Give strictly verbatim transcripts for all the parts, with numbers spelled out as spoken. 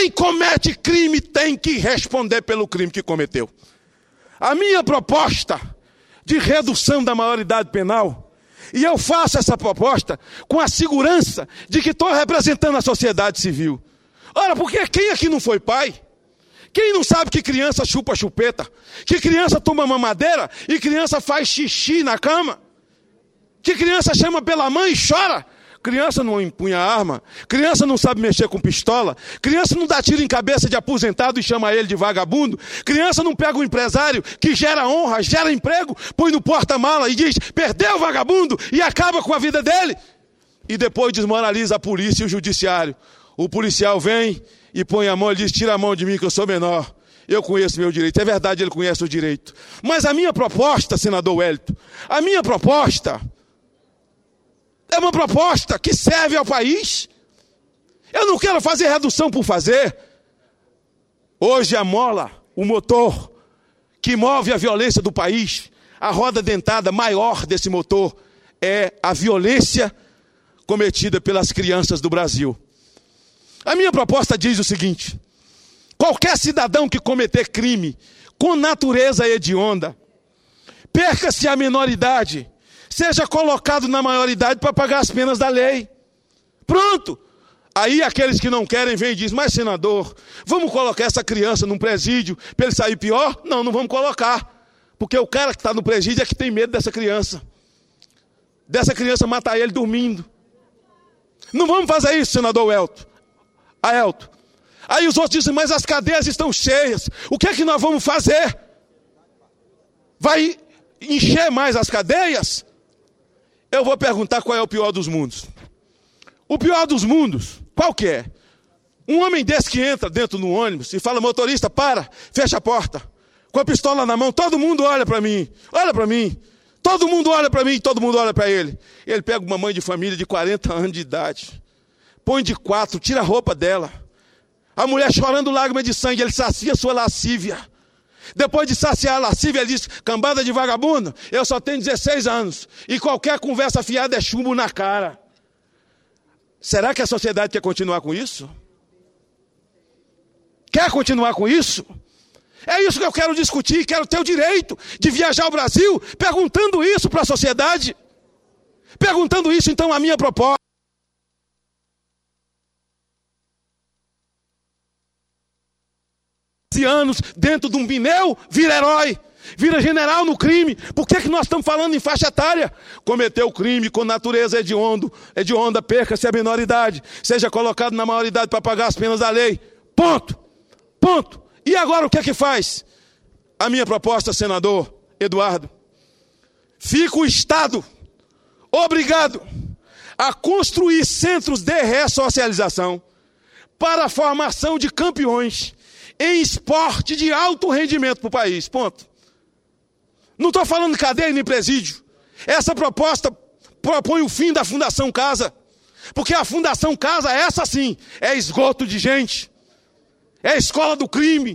Quem comete crime tem que responder pelo crime que cometeu. A minha proposta de redução da maioridade penal, e eu faço essa proposta com a segurança de que estou representando a sociedade civil. Ora, porque quem aqui não foi pai? Quem não sabe que criança chupa chupeta? Que criança toma mamadeira e criança faz xixi na cama? Que criança chama pela mãe e chora? Criança não empunha arma, criança não sabe mexer com pistola, criança não dá tiro em cabeça de aposentado e chama ele de vagabundo, criança não pega um empresário que gera honra, gera emprego, põe no porta-mala e diz, perdeu o vagabundo, e acaba com a vida dele. E depois desmoraliza a polícia e o judiciário. O policial vem e põe a mão e diz, tira a mão de mim que eu sou menor. Eu conheço meu direito. É verdade, ele conhece o direito. Mas a minha proposta, senador Wellington, a minha proposta é uma proposta que serve ao país. Eu não quero fazer redução por fazer. Hoje a mola, o motor que move a violência do país, a roda dentada maior desse motor é a violência cometida pelas crianças do Brasil. A minha proposta diz o seguinte: qualquer cidadão que cometer crime com natureza hedionda, perca-se a menoridade, seja colocado na maioridade para pagar as penas da lei. Pronto. Aí aqueles que não querem vêm e dizem, mas senador, vamos colocar essa criança num presídio para ele sair pior? Não, não vamos colocar. Porque o cara que está no presídio é que tem medo dessa criança. Dessa criança matar ele dormindo. Não vamos fazer isso, senador Elton. Aelton. Aí os outros dizem, mas as cadeias estão cheias. O que é que nós vamos fazer? Vai encher mais as cadeias? Eu vou perguntar qual é o pior dos mundos. O pior dos mundos, qual que é? Um homem desse que entra dentro do ônibus e fala, motorista, para, fecha a porta. Com a pistola na mão, todo mundo olha para mim, olha para mim. Todo mundo olha para mim, todo mundo olha para ele. Ele pega uma mãe de família de quarenta anos de idade, põe de quatro, tira a roupa dela. A mulher chorando lágrimas de sangue, ele sacia sua lascívia. Depois de saciar a lascívia, ele diz, cambada de vagabundo, eu só tenho dezesseis anos. E qualquer conversa fiada é chumbo na cara. Será que a sociedade quer continuar com isso? Quer continuar com isso? É isso que eu quero discutir, quero ter o direito de viajar ao Brasil perguntando isso para a sociedade. Perguntando isso, então, a minha proposta. anos dentro de um pneu, vira herói, vira general no crime. Por que, que nós estamos falando em faixa etária? Cometeu crime com natureza hedionda, hedionda, perca-se a menoridade, seja colocado na maioridade para pagar as penas da lei. Ponto. Ponto. E agora o que é que faz? A minha proposta, senador Eduardo, fica o Estado obrigado a construir centros de ressocialização para a formação de campeões em esporte de alto rendimento para o país, ponto. Não estou falando de cadeia nem presídio. Essa proposta propõe o fim da Fundação Casa, porque a Fundação Casa, essa sim, é esgoto de gente, é a escola do crime,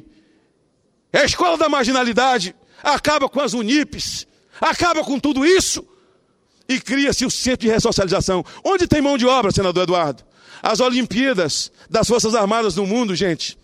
é a escola da marginalidade, acaba com as Unipes, acaba com tudo isso, e cria-se o centro de ressocialização. Onde tem mão de obra, senador Eduardo? As Olimpíadas das Forças Armadas do mundo, gente,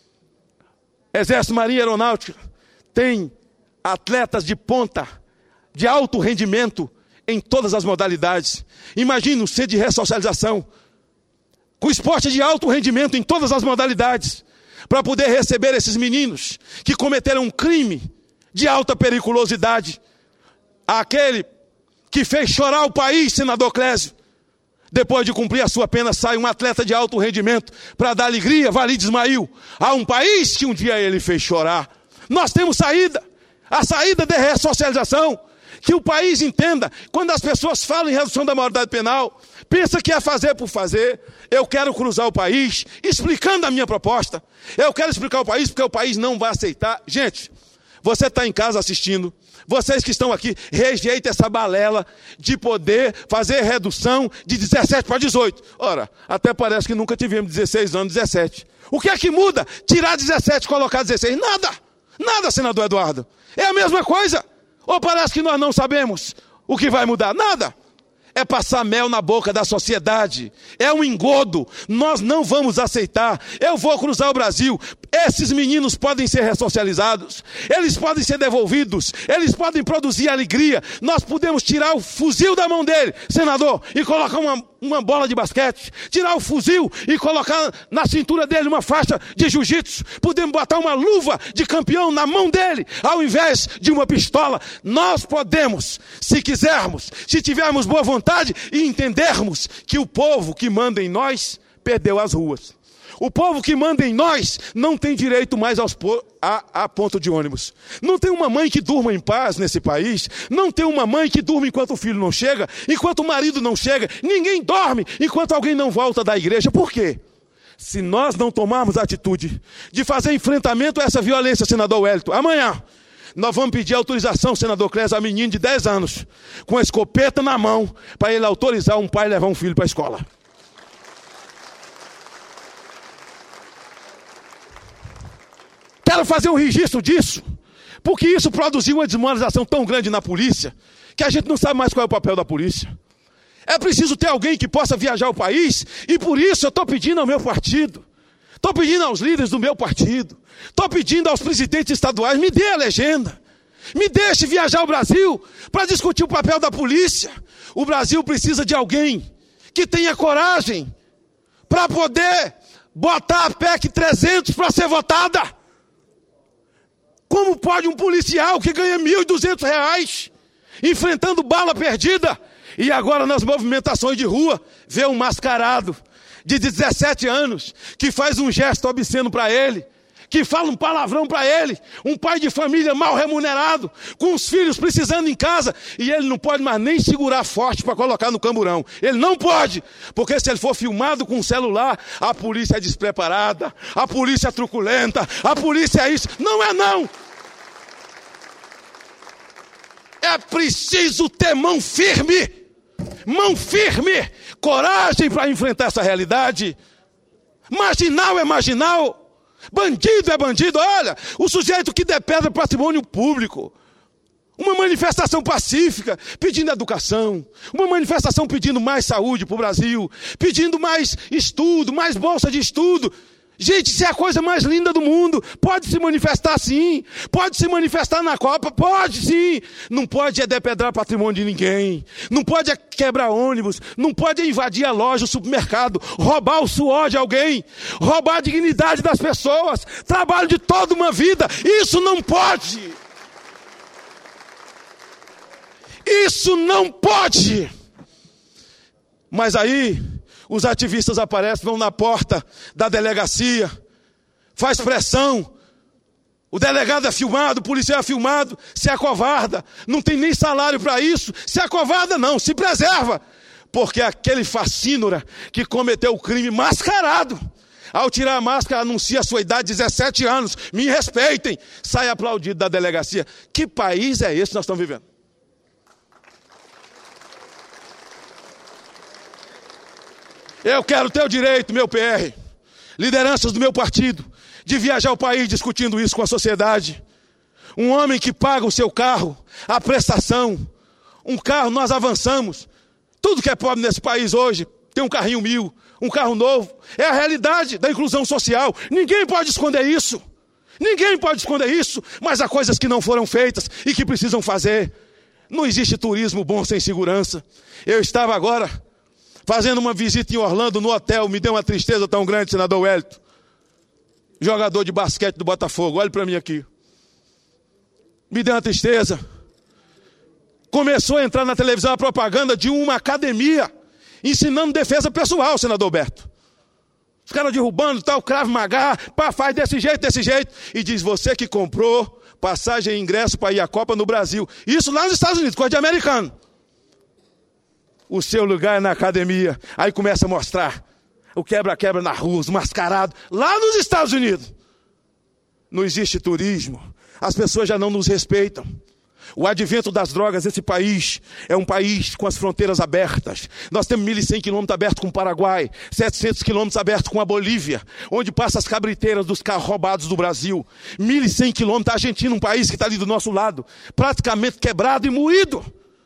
Exército, Marinha, Aeronáutica, tem atletas de ponta, de alto rendimento em todas as modalidades. Imagina um centro de ressocialização, com esporte de alto rendimento em todas as modalidades, para poder receber esses meninos que cometeram um crime de alta periculosidade. Aquele que fez chorar o país, senador Clésio, depois de cumprir a sua pena, sai um atleta de alto rendimento para dar alegria, Walid Ismail, a um país que um dia ele fez chorar. Nós temos saída, a saída de ressocialização, que o país entenda. Quando as pessoas falam em redução da maioridade penal, pensa que é fazer por fazer. Eu quero cruzar o país explicando a minha proposta. Eu quero explicar o país porque o país não vai aceitar. Gente, você está em casa assistindo, vocês que estão aqui, rejeitem essa balela de poder fazer redução de dezessete para dezoito. Ora, até parece que nunca tivemos dezesseis anos, dezessete. O que é que muda? Tirar dezessete e colocar dezesseis? Nada. Nada, senador Eduardo. É a mesma coisa. Ou parece que nós não sabemos o que vai mudar? Nada. é passar mel na boca da sociedade, é um engodo, nós não vamos aceitar. Eu vou cruzar o Brasil, esses meninos podem ser ressocializados, eles podem ser devolvidos, eles podem produzir alegria, nós podemos tirar o fuzil da mão dele, senador, e colocar uma, uma bola de basquete, tirar o fuzil e colocar na cintura dele uma faixa de jiu-jitsu, podemos botar uma luva de campeão na mão dele, ao invés de uma pistola. Nós podemos, se quisermos, se tivermos boa vontade e entendermos que o povo que manda em nós perdeu as ruas. O povo que manda em nós não tem direito mais aos po- a, a ponto de ônibus. Não tem uma mãe que durma em paz nesse país. Não tem uma mãe que durma enquanto o filho não chega, enquanto o marido não chega. Ninguém dorme enquanto alguém não volta da igreja. Por quê? Se nós não tomarmos a atitude de fazer enfrentamento a essa violência, senador Wellington, amanhã nós vamos pedir autorização, senador Clésio, a menino de dez anos, com a escopeta na mão, para ele autorizar um pai a levar um filho para a escola. Quero fazer um registro disso, porque isso produziu uma desmoralização tão grande na polícia, que a gente não sabe mais qual é o papel da polícia. É preciso ter alguém que possa viajar o país, e por isso eu estou pedindo ao meu partido, estou pedindo aos líderes do meu partido, estou pedindo aos presidentes estaduais, me dê a legenda, me deixe viajar o Brasil para discutir o papel da polícia. O Brasil precisa de alguém que tenha coragem para poder botar a P E C trezentos para ser votada. Como pode um policial que ganha mil e duzentos reais, enfrentando bala perdida, e agora nas movimentações de rua, vê um mascarado de dezessete anos, que faz um gesto obsceno para ele, que fala um palavrão para ele, um pai de família mal remunerado, com os filhos precisando em casa, e ele não pode mais nem segurar forte para colocar no camburão. Ele não pode, porque se ele for filmado com um celular, a polícia é despreparada, a polícia é truculenta, a polícia é isso. Não é não! É preciso ter mão firme, mão firme, coragem para enfrentar essa realidade. Marginal é marginal, bandido é bandido. Olha, o sujeito que depredra patrimônio público, uma manifestação pacífica, pedindo educação, uma manifestação pedindo mais saúde para o Brasil, pedindo mais estudo, mais bolsa de estudo. Gente, isso é a coisa mais linda do mundo. Pode se manifestar sim, pode se manifestar na Copa, pode sim. Não pode é depredar patrimônio de ninguém, não pode é quebrar ônibus, não pode é invadir a loja, o supermercado, roubar o suor de alguém, roubar a dignidade das pessoas, trabalho de toda uma vida. Isso não pode. Isso não pode. Mas aí os ativistas aparecem, vão na porta da delegacia, faz pressão, o delegado é filmado, o policial é filmado, se acovarda, não tem nem salário para isso, se acovarda não, se preserva, porque aquele facínora que cometeu o crime mascarado, ao tirar a máscara anuncia a sua idade, dezessete anos, me respeitem, sai aplaudido da delegacia. Que país é esse que nós estamos vivendo? Eu quero ter o direito, meu P R, lideranças do meu partido, de viajar o país discutindo isso com a sociedade. Um homem que paga o seu carro, a prestação, um carro, nós avançamos. Tudo que é pobre nesse país hoje tem um carrinho mil, um carro novo. É a realidade da inclusão social. Ninguém pode esconder isso. Ninguém pode esconder isso, mas há coisas que não foram feitas e que precisam fazer. Não existe turismo bom sem segurança. Eu estava agora fazendo uma visita em Orlando, no hotel, me deu uma tristeza tão grande, senador Wellington. Jogador de basquete do Botafogo, olhe para mim aqui. Me deu uma tristeza. Começou a entrar na televisão a propaganda de uma academia, ensinando defesa pessoal, senador Berto. Os caras derrubando tal, Krav Maga, pá, faz desse jeito, desse jeito. E diz, você que comprou passagem e ingresso para ir à Copa no Brasil. Isso lá nos Estados Unidos, coisa de americano. O seu lugar é na academia. Aí começa a mostrar o quebra-quebra na rua, os mascarados. Lá nos Estados Unidos. Não existe turismo. As pessoas já não nos respeitam. O advento das drogas, esse país é um país com as fronteiras abertas. Nós temos mil e cem quilômetros abertos com o Paraguai, setecentos quilômetros abertos com a Bolívia, onde passam as cabriteiras dos carros roubados do Brasil. mil e cem quilômetros, a Argentina, um país que está ali do nosso lado, praticamente quebrado e moído.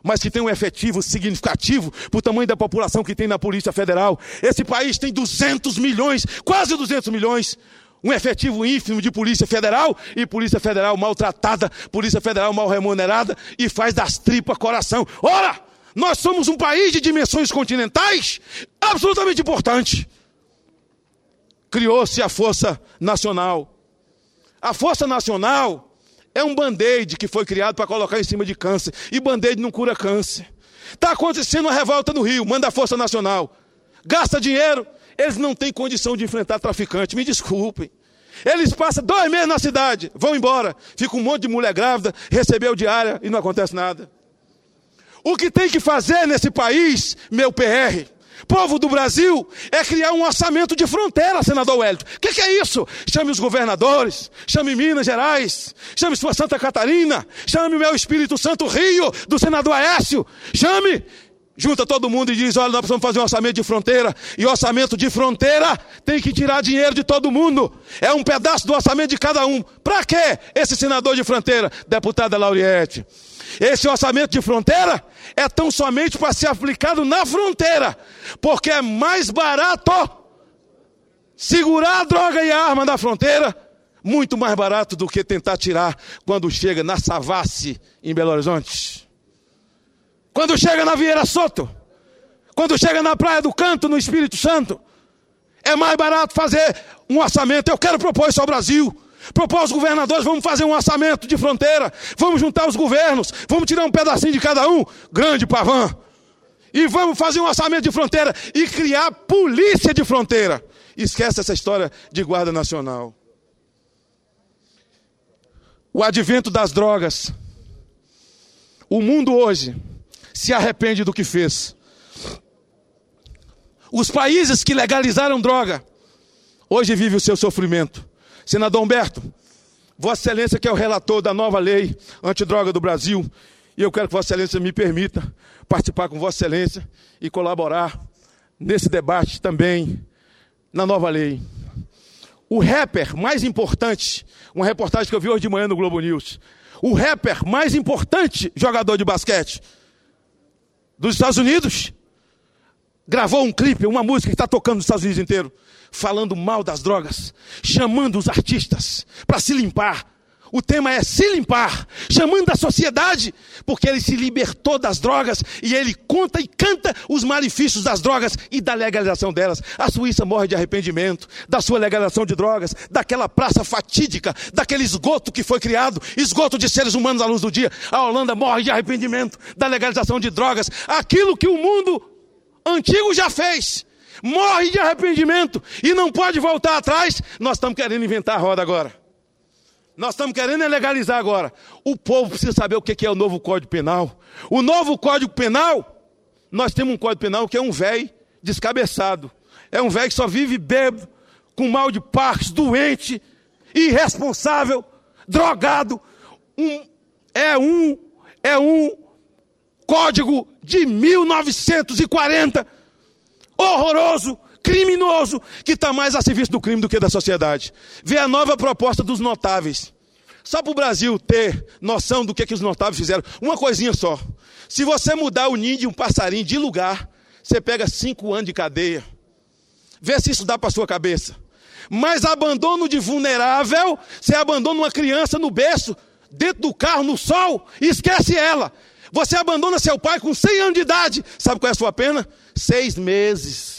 mas que tem um efetivo significativo para o tamanho da população que tem na Polícia Federal. Esse país tem duzentos milhões, quase duzentos milhões, um efetivo ínfimo de Polícia Federal, e Polícia Federal maltratada, Polícia Federal mal remunerada, e faz das tripas coração. Ora, nós somos um país de dimensões continentais absolutamente importante. Criou-se a Força Nacional. A Força Nacional é um band-aid que foi criado para colocar em cima de câncer. E band-aid não cura câncer. Está acontecendo uma revolta no Rio, manda a Força Nacional. Gasta dinheiro, eles não têm condição de enfrentar traficante, me desculpem. Eles passam dois meses na cidade, vão embora. Fica um monte de mulher grávida, recebeu diária e não acontece nada. O que tem que fazer nesse país, meu P R, povo do Brasil, é criar um orçamento de fronteira, senador Wellington. O que, que é isso? Chame os governadores, chame Minas Gerais, chame sua Santa Catarina, chame o meu Espírito Santo Rio, do senador Aécio, chame, junta todo mundo e diz, olha, nós precisamos fazer um orçamento de fronteira, e orçamento de fronteira tem que tirar dinheiro de todo mundo, é um pedaço do orçamento de cada um. Para quê esse senador de fronteira? Deputada Lauriette. Esse orçamento de fronteira é tão somente para ser aplicado na fronteira, porque é mais barato segurar a droga e a arma na fronteira, muito mais barato do que tentar tirar quando chega na Savassi, em Belo Horizonte, quando chega na Vieira Soto, quando chega na Praia do Canto, no Espírito Santo. É mais barato fazer um orçamento. Eu quero propor isso ao Brasil. Propor aos governadores, vamos fazer um orçamento de fronteira, vamos juntar os governos, vamos tirar um pedacinho de cada um, grande pavã, e vamos fazer um orçamento de fronteira e criar polícia de fronteira. Esquece essa história de Guarda Nacional. O advento das drogas. O mundo hoje se arrepende do que fez. Os países que legalizaram droga, hoje vivem o seu sofrimento. Senador Humberto, Vossa Excelência que é o relator da nova lei antidroga do Brasil, e eu quero que Vossa Excelência me permita participar com Vossa Excelência e colaborar nesse debate também na nova lei. O rapper mais importante, uma reportagem que eu vi hoje de manhã no Globo News, o rapper mais importante jogador de basquete dos Estados Unidos, gravou um clipe, uma música que está tocando nos Estados Unidos inteiro, falando mal das drogas, chamando os artistas para se limpar. O tema é se limpar, chamando a sociedade, porque ele se libertou das drogas e ele conta e canta os malefícios das drogas e da legalização delas. A Suíça morre de arrependimento da sua legalização de drogas, daquela praça fatídica, daquele esgoto que foi criado, esgoto de seres humanos à luz do dia. A Holanda morre de arrependimento da legalização de drogas. Aquilo que o mundo antigo já fez, morre de arrependimento e não pode voltar atrás. Nós estamos querendo inventar a roda agora. Nós estamos querendo legalizar agora. O povo precisa saber o que é o novo Código Penal. O novo Código Penal, nós temos um Código Penal que é um velho descabeçado. É um velho que só vive bêbado, com mal de Parkinson, doente, irresponsável, drogado. Um, é um, é um Código de mil novecentos e quarenta, horroroso, criminoso, que está mais a serviço do crime do que da sociedade. Vê a nova proposta dos notáveis. Só para o Brasil ter noção do que, que os notáveis fizeram. Uma coisinha só. Se você mudar o ninho de um passarinho de lugar, você pega cinco anos de cadeia. Vê se isso dá para a sua cabeça. Mas abandono de vulnerável, você abandona uma criança no berço, dentro do carro, no sol, e esquece ela. Você abandona seu pai com cem anos de idade. Sabe qual é a sua pena? Seis meses.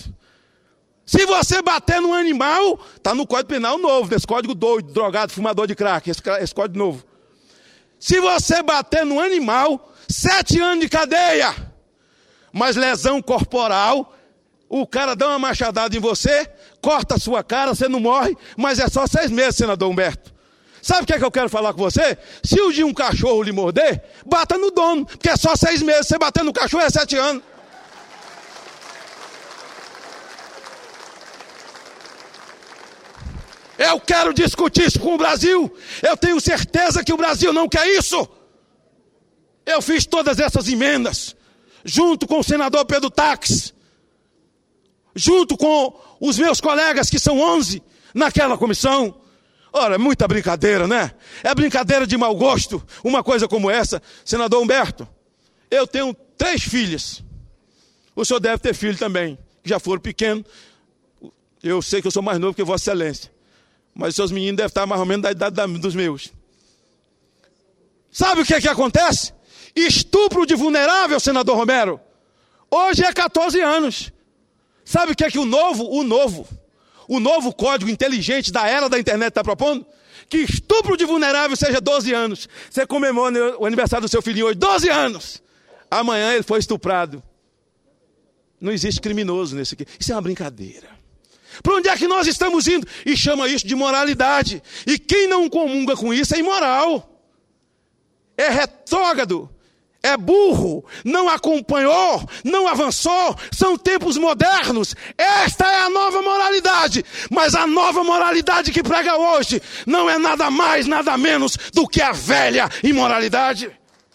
Se você bater num animal, está no Código Penal novo, desse código doido, drogado, fumador de crack, esse, esse código novo. Se você bater num animal, sete anos de cadeia. Mas lesão corporal, o cara dá uma machadada em você, corta a sua cara, você não morre, mas é só seis meses, senador Humberto. Sabe o que é que eu quero falar com você? Se o dia um cachorro lhe morder, bata no dono, porque é só seis meses. Você bater no cachorro é sete anos. Eu quero discutir isso com o Brasil. Eu tenho certeza que o Brasil não quer isso. Eu fiz todas essas emendas, junto com o senador Pedro Taques, junto com os meus colegas, que são onze, naquela comissão. Ora, é muita brincadeira, né? É brincadeira de mau gosto, uma coisa como essa. Senador Humberto, Eu tenho três filhas. O senhor deve ter filho também, que já foram pequenos. Eu sei que eu sou mais novo que Vossa Excelência. Mas os seus meninos devem estar mais ou menos da idade da, dos meus. Sabe o que é que acontece? Estupro de vulnerável, senador Romero. Hoje é quatorze anos. Sabe o que é que o novo, o novo, o novo código inteligente da era da internet está propondo? Que estupro de vulnerável seja doze anos. Você comemora o aniversário do seu filhinho hoje, doze anos. Amanhã ele foi estuprado. Não existe criminoso nesse aqui. Isso é uma brincadeira. Para onde é que nós estamos indo? E chama isso de moralidade. E quem não comunga com isso é imoral. É retrógrado. É burro. Não acompanhou. Não avançou. São tempos modernos. Esta é a nova moralidade. Mas a nova moralidade que prega hoje não é nada mais, nada menos do que a velha imoralidade.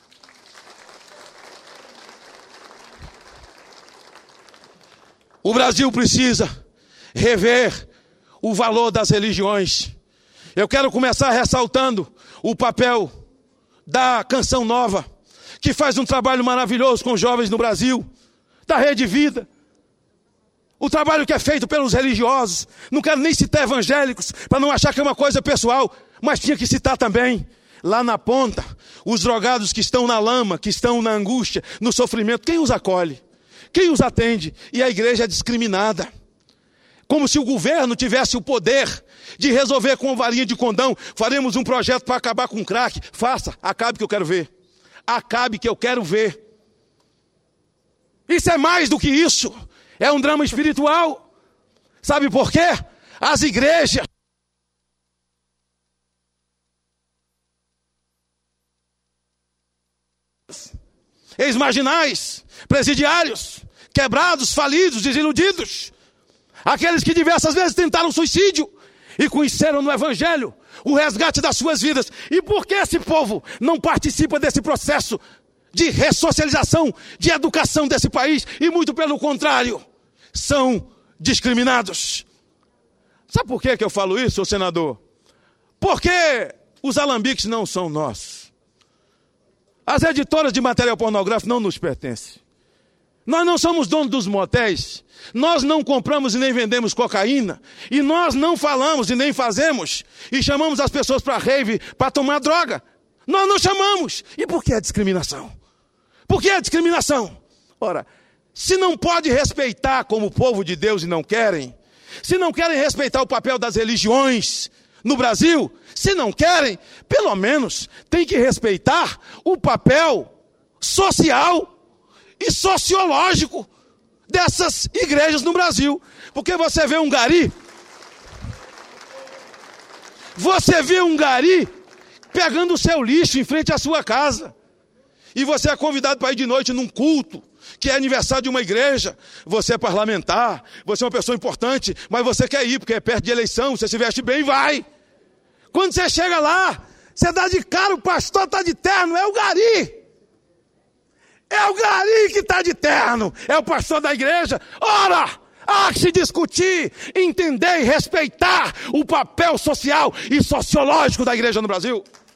O Brasil precisa rever o valor das religiões. Eu quero começar ressaltando o papel da Canção Nova, que faz um trabalho maravilhoso com jovens no Brasil, da Rede Vida. O trabalho que é feito pelos religiosos. Não quero nem citar evangélicos, para não achar que é uma coisa pessoal, mas tinha que citar também, lá na ponta, os drogados que estão na lama, que estão na angústia, no sofrimento. Quem os acolhe? Quem os atende? E a igreja é discriminada. Como se o governo tivesse o poder de resolver com varinha de condão. Faremos um projeto para acabar com o crack. Faça, acabe que eu quero ver. Acabe que eu quero ver. Isso é mais do que isso. É um drama espiritual. Sabe por quê? As igrejas ex-marginais, presidiários, quebrados, falidos, desiludidos. Aqueles que diversas vezes tentaram suicídio e conheceram no Evangelho o resgate das suas vidas. E por que esse povo não participa desse processo de ressocialização, de educação desse país? E muito pelo contrário, são discriminados. Sabe por que que eu falo isso, senador? Porque os alambiques não são nossos. As editoras de material pornográfico não nos pertencem. Nós não somos donos dos motéis. Nós não compramos e nem vendemos cocaína. E nós não falamos e nem fazemos. E chamamos as pessoas para rave, para tomar droga. Nós não chamamos. E por que a discriminação? Por que a discriminação? Ora, se não pode respeitar como povo de Deus e não querem, se não querem respeitar o papel das religiões no Brasil, se não querem, pelo menos tem que respeitar o papel social e sociológico dessas igrejas no Brasil. Porque você vê um gari, você vê um gari pegando o seu lixo em frente à sua casa, e você é convidado para ir de noite num culto, que é aniversário de uma igreja. Você é parlamentar, você é uma pessoa importante, mas você quer ir porque é perto de eleição, você se veste bem e vai. Quando você chega lá, você dá de cara, o pastor está de terno, é o gari. É o gari que está de terno, é o pastor da igreja. Ora, há que se discutir, entender e respeitar o papel social e sociológico da igreja no Brasil.